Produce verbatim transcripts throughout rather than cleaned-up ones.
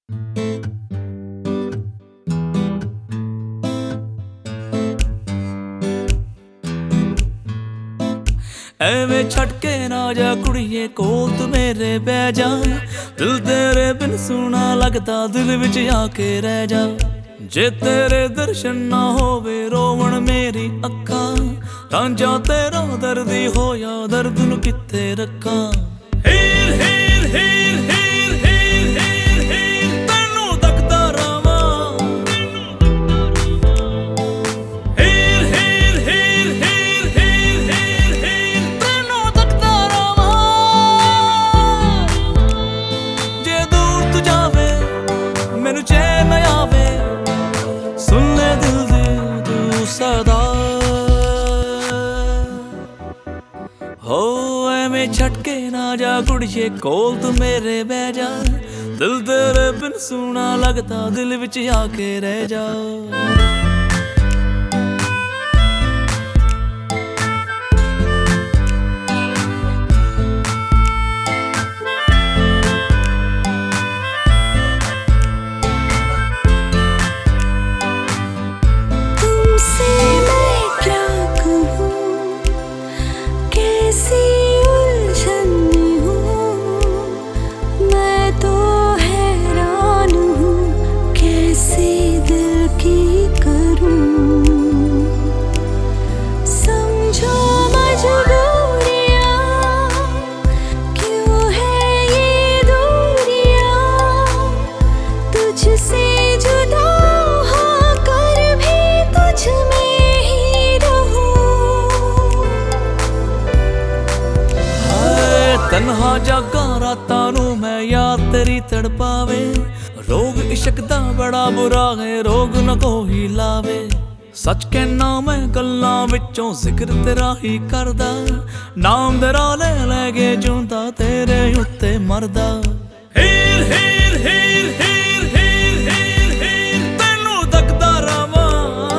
ਐਵੇਂ ਛੱਡ ਕੇ ਨਾ ਜਾ ਕੁੜੀਏ ਕੋਲ ਤੂੰ ਮੇਰੇ ਬਹਿ ਜਾ। ਦਿਲ ਤੇਰੇ ਬਿਨ ਸੋਹਣਾ ਲੱਗਦਾ ਦਿਲ ਵਿੱਚ ਆ ਕੇ ਰਹਿ ਜਾ। ਜੇ ਤੇਰੇ ਦਰਸ਼ਨ ਨਾ ਹੋਵੇ ਰੋਵਣ ਮੇਰੀ ਅੱਖਾਂ, ਰਾਂਝਾ ਤੇਰਾ ਦਰਦੀ ਹੋਇਆ ਦਰਦ ਨੂੰ ਕਿੱਥੇ ਰੱਖਾਂ। ਹੀਰ ਹੀਰ ਹੀਰ ਹੀਰ ਹੀਰ ਹੀਰ ਹੀਰ ਤੈਨੂੰ ਤੱਕਦਾ ਰਵਾਂ। ਹੀਰ ਹੀਰ ਹੀਰ ਹੀਰ ਹੀਰ ਹੀਰ ਹੀਰ ਤੈਨੂੰ ਤੱਕਦਾ ਰਵਾਂ। ਜੇ ਦੂਰ ਤੂੰ ਜਾਵੇ ਮੈਨੂੰ ਚੈਨ ਨਾ ਆਵੇ, ਸੁਣ ਲੈ ਦਿਲ ਦੀ ਤੂੰ ਸਦਾ। ਹੋ ਐਵੇਂ ਛੱਡ ਕੇ ਨਾ ਜਾ ਕੁੜੀਏ ਕੋਲ ਤੂੰ ਮੇਰੇ ਬਹਿ ਜਾ। ਦਿਲ ਤੇਰੇ ਬਿਨ ਸੋਹਣਾ ਲੱਗਦਾ ਦਿਲ ਵਿੱਚ ਆ ਕੇ ਰਹਿ ਜਾ। तन्हा जागा रातां नू मैं याद तेरी तड़पावे। रोग इश्क दा बड़ा बुरा है रोग न कोई लावे। सच कहना मैं गल्लां विचों जिक्र तेरा ही करदा, नाम तेरा ले लैगे जूंदा तेरे उत्ते मरदा। हीर हीर हीर हीर हीर हीर हीर तैनू तकदा रवां।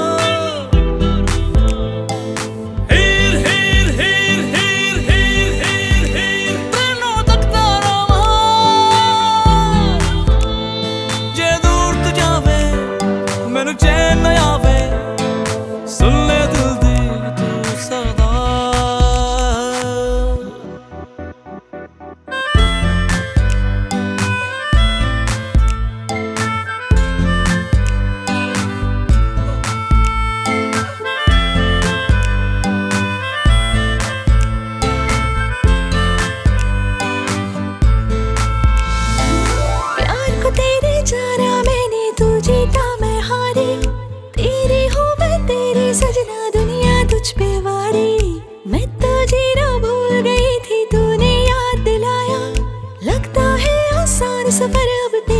हीर हीर हीर हीर हीर हीर हीर तैनू तकदा रवां। जे दूर तू जावे मैनू चैन ना आवे, सुन ले दिल दी तू सदा। सजना दुनिया तुझ पे वारी, मैं तो जीना भूल गई थी तूने याद दिलाया। लगता है आसान सफर अब